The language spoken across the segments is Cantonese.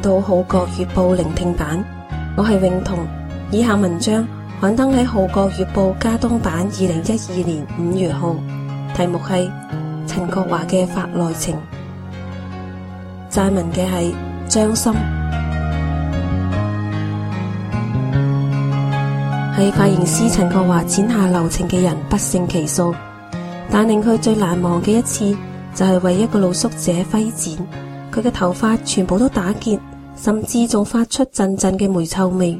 到《號角月報》聆聽版，我係永彤。以下文章刊登喺《號角月報》加東版2012年5月號，題目係陳國華嘅法內情。撰文嘅係張森。係髮型師陳國華剪下留情嘅人不勝其數，但令佢最難忘嘅一次就係為一個露宿者揮剪，佢嘅頭髮全部都打結，甚至仲發出陣陣嘅霉臭味。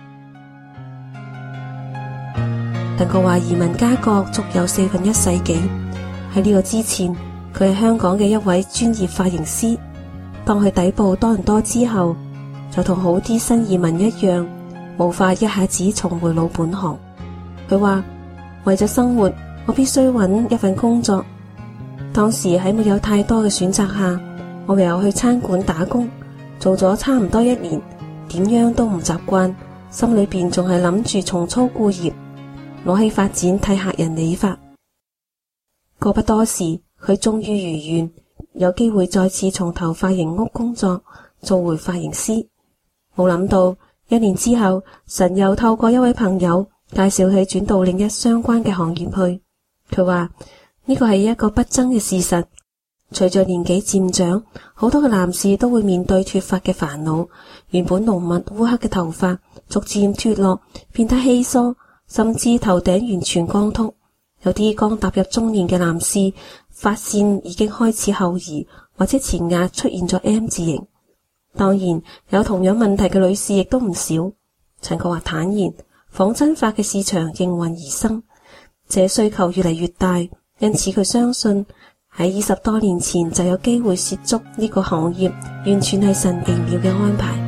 陳國華移民加國足有1/4世紀，喺呢個之前，佢係香港嘅一位專業髮型師。當佢抵埗多倫多之後，就同好啲新移民一樣，無法一下子重回老本行。佢話為咗生活，我必須揾一份工作。當時喺沒有太多嘅選擇下，我唯有去餐館打工，做咗差唔多1年，點樣都唔習慣，心裏邊仲係諗住重操故業，攞起髮剪替客人理髮。過不多時，佢終於如願，有機會再次從頭髮型屋工作，做回髮型師。冇諗到1年之後，神又透過一位朋友介紹佢轉到另一相關嘅行業去。佢話呢個係一個不爭嘅事實，隨着年紀漸長，好多嘅男士都會面對脫髮嘅煩惱。原本濃密烏黑嘅頭髮逐漸脫落，變得稀疏，甚至頭頂完全光禿。有啲剛踏入中年嘅男士，髮線已經開始後移，或者前額出現咗 M 字形。當然，有同樣問題嘅女士亦都唔少。陳國華坦言，仿真髮嘅市場應運而生，這需求越嚟越大，因此佢相信喺20多年前就有機會涉足呢個行業，完全係神奇妙嘅安排。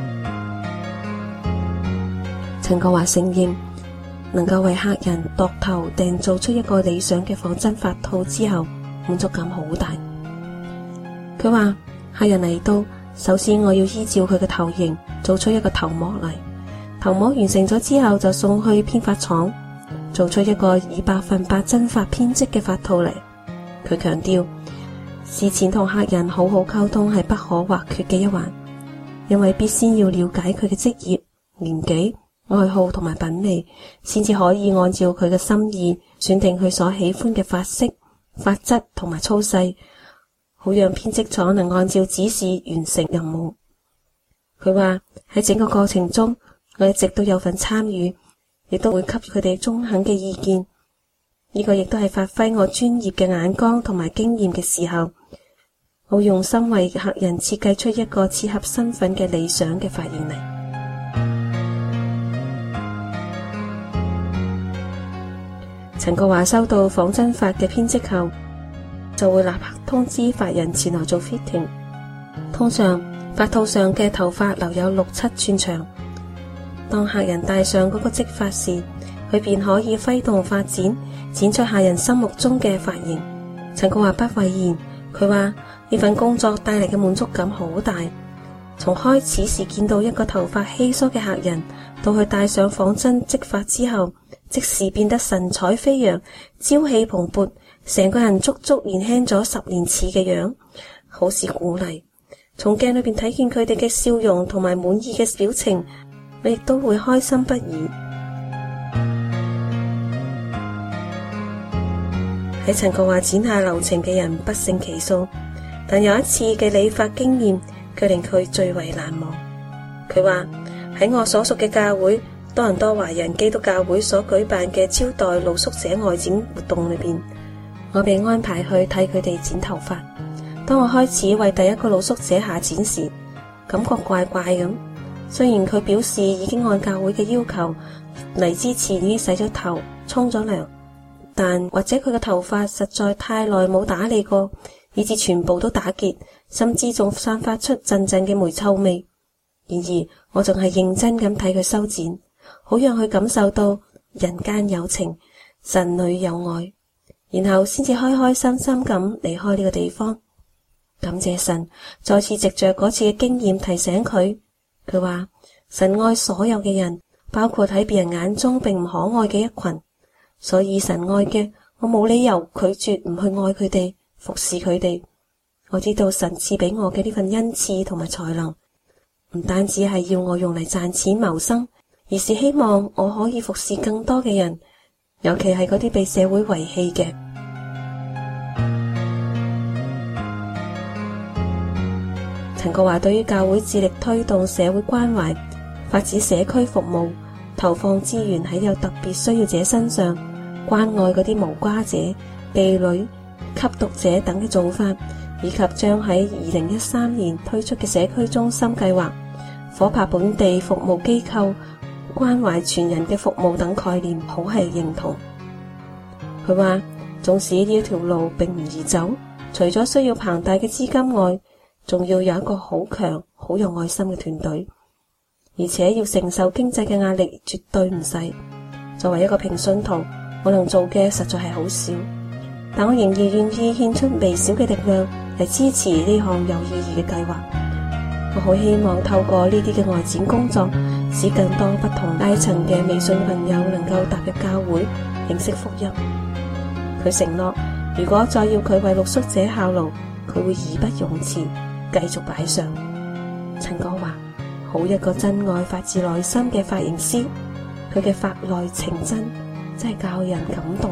陳國華承認，能夠為客人度頭訂做出一個理想嘅仿真髮套之後，滿足感好大。佢話客人嚟到，首先我要依照佢嘅頭型做出一個頭模嚟，頭模完成咗之後就送去編髮廠，做出一個以100%真髮編織嘅髮套嚟。佢強調，事前同客人好好溝通係不可或缺嘅一環，因為必先要了解佢嘅職業、年紀、愛好同埋品味，先至可以按照佢嘅心意選定佢所喜歡嘅髮色、髮質同埋粗細，好讓編織廠能按照指示完成任務。佢話喺整個過程中，我一直都有份參與，亦都會給佢哋中肯嘅意見。呢個亦都係發揮我專業嘅眼光同埋經驗嘅時候，好用心為客人設計出一個切合身份嘅理想嘅髮型嚟。陳國華收到仿真髮嘅編織後，就會立刻通知髮人前來做 fitting。通常髮套上嘅頭髮留有6-7寸長，當客人戴上嗰個織髮時，佢便可以揮動髮剪，剪出客人心目中嘅髮型。陳國華不諱言，佢話呢份工作帶嚟嘅滿足感好大。從開始時見到一個頭髮稀疏嘅客人，到佢戴上仿真織髮之後，即時變得神采飛揚、朝氣蓬勃，成個人足足年輕咗10年似嘅樣，好是鼓勵。從鏡裏邊睇見佢哋嘅笑容同埋滿意嘅表情，我亦都會開心不已。喺陳國華剪下留情嘅人不勝其數，但有一次嘅理髮經驗卻令佢最為難忘。佢話喺我所屬嘅教會多倫多華人基督教會所舉辦嘅招待露宿者外展活動裏邊，我被安排去替佢哋剪頭髮。當我開始為第一個露宿者下剪時，感覺怪怪咁。雖然佢表示已經按教會嘅要求嚟之前已經洗咗頭、沖咗涼，但或者佢嘅頭髮實在太耐冇打理過，以致全部都打結，甚至仲散發出陣陣嘅霉臭味。然而我仲係認真咁睇佢修剪，好讓佢感受到人間有情，神裏有愛，然後先至開開心心咁離開呢個地方。感謝神，再次藉着嗰次嘅經驗提醒佢。佢話神愛所有嘅人，包括喺別人眼中並唔可愛嘅一群，所以神愛嘅，我冇理由拒絕唔去愛佢哋，服侍佢哋。我知道神賜俾我嘅呢份恩賜同埋才能， 唔單止係要我用嚟賺錢謀生，而是希望我可以服侍更多嘅人，尤其係嗰啲被社會遺棄嘅。陳國華對於教會致力推動社會關懷、發展社區服務、投放資源喺有特別需要者身上、關愛嗰啲無家者、婢女、吸毒者等嘅做法，以及將喺2013年推出嘅社區中心計劃、夥拍本地服務機構、關懷全人嘅服務等概念，好係認同。佢話，縱使呢一條路並唔易走，除咗需要龐大嘅資金外，仲要有一個好強、好有愛心嘅團隊，而且要承受經濟嘅壓力，絕對唔細。作為一個平信徒，我能做嘅實在係好少，但我仍然願意獻出微小嘅力量嚟支持呢項有意義嘅計劃。我好希望透過呢啲嘅外展工作，使更多不同階層嘅微信朋友能夠踏入教會，認識福音。佢承諾，如果再要佢為露宿者效勞，佢會義不容辭，繼續擺上。陳國華，好一個真愛發自內心嘅髮型師，佢嘅法內情真係教人感動。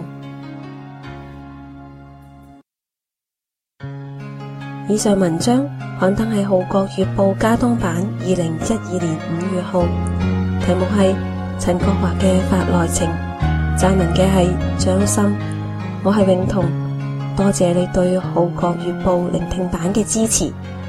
以上文章刊登喺《號角月報》加東版2012年5月號，題目係陳國華嘅法內情，撰文嘅係張森。我係永彤，多謝你對《號角月報》聆聽版嘅支持。